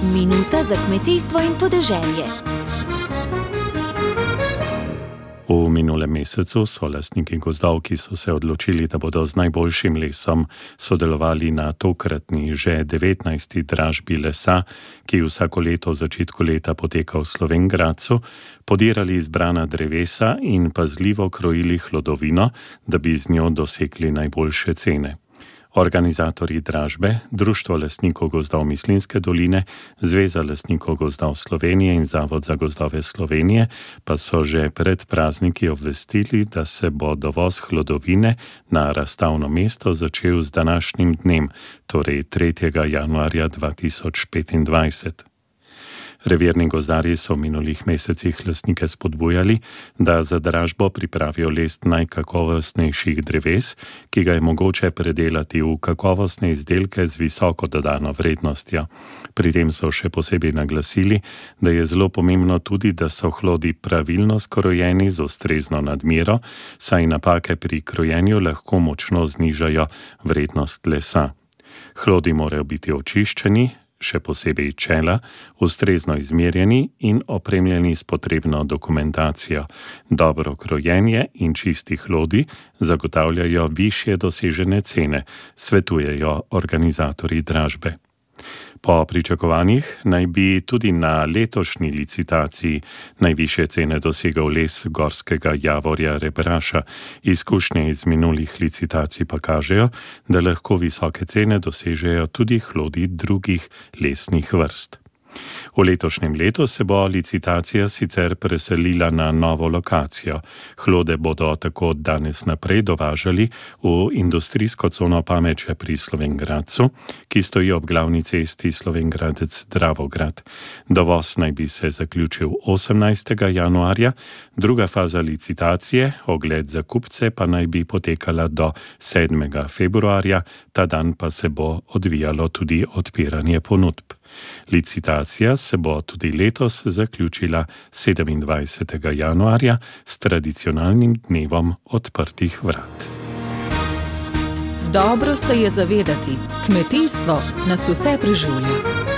Minuta za kmetijstvo in podeželje. V minulem mesecu so lastniki gozdov, ki so se odločili, da bodo z najboljšim lesom sodelovali na tokratni že 19. dražbi lesa, ki vsako leto v začetku leta poteka v Slovenj Gradcu, podirali izbrana drevesa in pazljivo krojili hlodovino, da bi z njo dosegli najboljše cene. Organizatorji dražbe, Društvo lastnikov gozdov Mislinjske doline, Zveza lastnikov gozdov Slovenije in Zavod za gozdove Slovenije pa so že pred prazniki obvestili, da se bo dovoz hlodovine na razstavno mesto začel z današnjim dnem, torej 3. januarja 2025. Revirni gozdarji so v minulih mesecih lastnike spodbujali, da za dražbo pripravijo list najkakovostnejših dreves, ki ga je mogoče predelati v kakovostne izdelke z visoko dodano vrednostjo. Pri tem so še posebej naglasili, da je zelo pomembno tudi, da so hlodi pravilno skrojeni z ustrezno nadmero, saj napake pri krojenju lahko močno znižajo vrednost lesa. Hlodi morajo biti očiščeni, še posebej čela, ustrezno izmerjeni in opremljeni s potrebno dokumentacijo. Dobro krojenje in čisti hlodi zagotavljajo višje dosežene cene, svetujejo organizatorji dražbe. Po pričakovanjih naj bi tudi na letošnji licitaciji najvišje cene dosegel les gorskega javorja rebraša. Izkušnje iz minulih licitacij pa kažejo, da lahko visoke cene dosežejo tudi hlodi drugih lesnih vrst. V letošnjem letu se bo licitacija sicer preselila na novo lokacijo. Hlode bodo tako od danes naprej dovažali v industrijsko cono Pameče pri Slovenj Gradcu, ki stoji ob glavni cesti Slovenj Gradec-Dravograd. Dovoz naj bi se zaključil 18. januarja, druga faza licitacije, ogled za kupce, pa naj bi potekala do 7. februarja, ta dan pa se bo odvijalo tudi odpiranje ponudb. Licitacija se bo tudi letos zaključila 27. januarja s tradicionalnim dnevom odprtih vrat. Dobro se je zavedati, kmetijstvo nas vse preživlja.